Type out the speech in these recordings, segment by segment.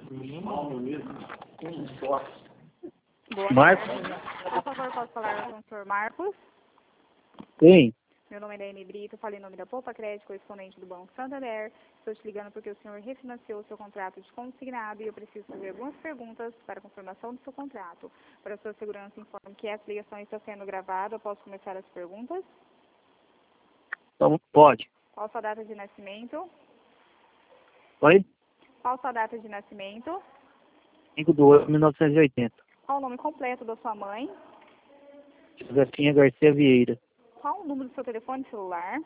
Boa Marcos? tarde. Por favor, posso falar com o senhor Marcos? Sim. Meu nome é Daiane Brito, falei em nome da Poupa Crédito, correspondente do Banco Santander. Estou te ligando porque o senhor refinanciou o seu contrato de consignado e eu preciso fazer algumas perguntas para a confirmação do seu contrato. Para sua segurança, informo que essa ligação está sendo gravada. Posso começar as perguntas? Então, pode. Qual sua data de nascimento? Oi? Qual sua data de nascimento? 5/8/1980. Qual o nome completo da sua mãe? Josefinha Garcia Vieira. Qual o número do seu telefone celular?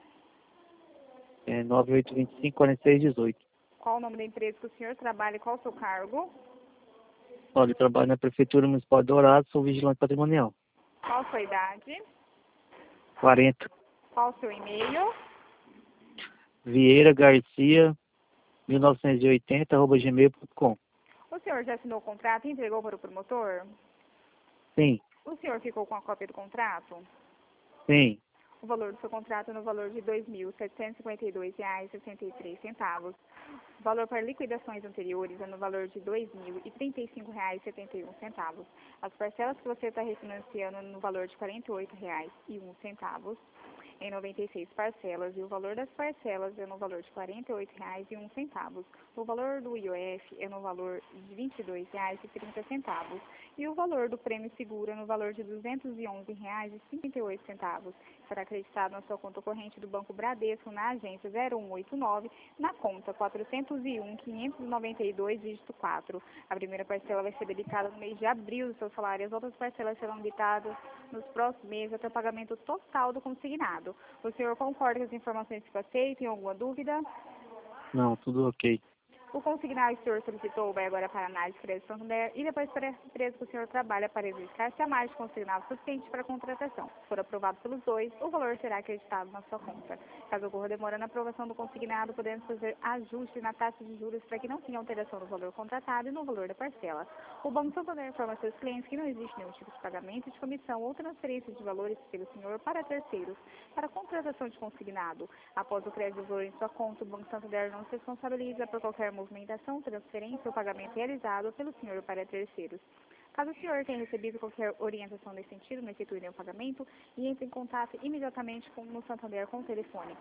9825-4618. Qual o nome da empresa que o senhor trabalha e qual o seu cargo? Olha, eu trabalho na Prefeitura Municipal de Dourados, sou vigilante patrimonial. Qual a sua idade? 40. Qual o seu e-mail? Vieira Garcia 1980 @gmail.com. O senhor já assinou o contrato e entregou para o promotor? Sim, O senhor ficou com a cópia do contrato? sim. O valor do seu contrato é no valor de R$ 2.752,63. O valor para liquidações anteriores é no valor de R$ 2.035,71. As parcelas que você está refinanciando é no valor de R$ 48,01 em 96 parcelas e o valor das parcelas é no valor de R$ 48,01. O valor do IOF é no valor de R$ 22,30 e o valor do prêmio seguro é no valor de R$ 211,58. Será acreditado na sua conta corrente do Banco Bradesco na agência 0189, na conta 401.592, dígito 4. A primeira parcela vai ser debitada no mês de abril do seu salário e as outras parcelas serão debitadas nos próximos meses até o pagamento total do consignado. O senhor concorda com as informações que passei? Tem alguma dúvida? Não, tudo ok. O consignado que o senhor solicitou vai agora para a análise de crédito Santander e depois para a empresa que o senhor trabalha para verificar se a margem de consignado é suficiente para a contratação. Se for aprovado pelos dois, o valor será acreditado na sua conta. Caso ocorra demora na aprovação do consignado, podemos fazer ajuste na taxa de juros para que não tenha alteração no valor contratado e no valor da parcela. O Banco Santander informa a seus clientes que não existe nenhum tipo de pagamento de comissão ou transferência de valores pelo senhor para terceiros para a contratação de consignado. Após o crédito do valor em sua conta, o Banco Santander não se responsabiliza por qualquer movimentação, transferência ou pagamento realizado pelo senhor para terceiros. Caso o senhor tenha recebido qualquer orientação nesse sentido, não efetue nenhum pagamento e entre em contato imediatamente no Santander com o telefone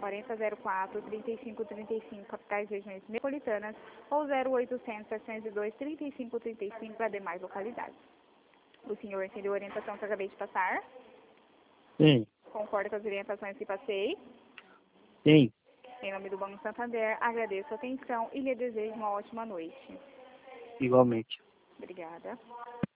4004-3535, capitais e regiões metropolitanas, ou 0800-702-3535 para demais localidades. O senhor entendeu a orientação que eu acabei de passar? Sim, Concorda com as orientações que passei? sim. Em nome do Banco Santander, agradeço a atenção e lhe desejo uma ótima noite. Igualmente. Obrigada.